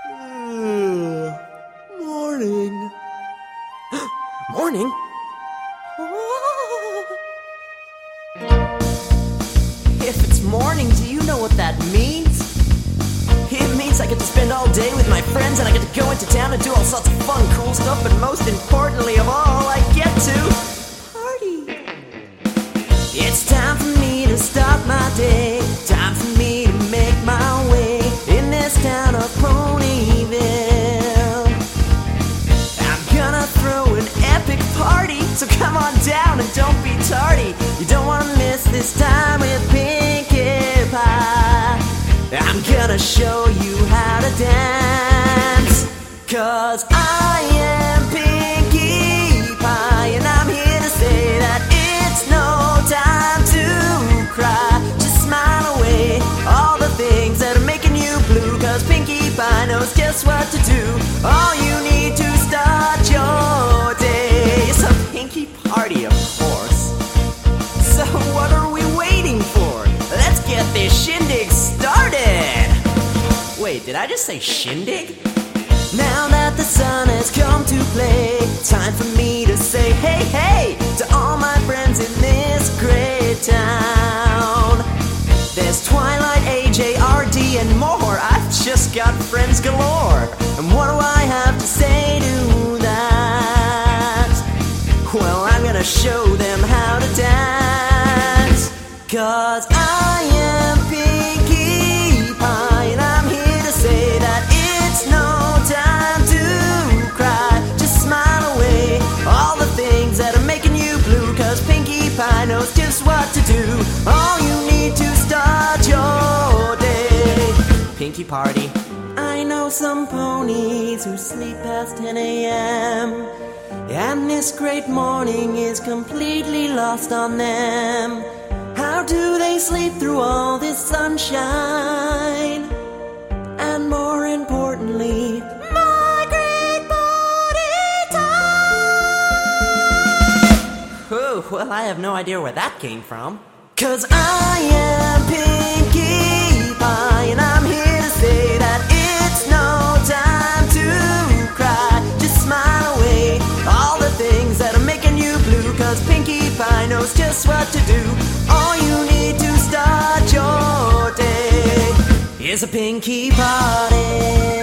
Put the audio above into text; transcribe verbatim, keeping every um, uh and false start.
Morning. Morning? If it's morning, do you know what that means? It means I get to spend all day with my friends, and I get to go into town and do all sorts of fun, cool stuff, but most importantly of all, I get to party. It's time for me to start my day, time for me to make my way in this town of Ponyville. I'm gonna throw an epic party, so come on down and don't be tardy. You don't wanna miss this time with Pinkie Pie. I'm gonna show you how to dance, 'cause I am Pinkie Pie, and I'm here to say that it's no time to cry. Just smile away all the things that are making you blue, 'cause Pinkie Pie knows just what to do. All you need to start your day. It's a Pinkie party, of course. So what are we waiting for? Let's get this shindig started! Wait, did I just say shindig? Now that the sun has come to play, time for me to say hey, hey to all my friends in this great town. There's Twilight, A J, R D, and more. I've just got friends galore. And what do I have to say to that? Well, I'm gonna show them how to dance, 'cause I am Pinkie Pie, and I'm here to say that it's no time to cry. Just smile away all the things that are making you blue, 'cause Pinkie Pie knows just what to do. All you need to start your day. Pinkie party. I know some ponies who sleep past ten a.m., and this great morning is completely lost on them. How do they sleep through all this sunshine? And more importantly, my great party time! Oh, well, I have no idea where that came from. 'Cause I am Pinkie Pie, and I'm here to say that it's no time to cry. Just smile away all the things that are making you blue, 'cause Pinkie Pie knows just what to do. All you need to start your day is a Pinkie party.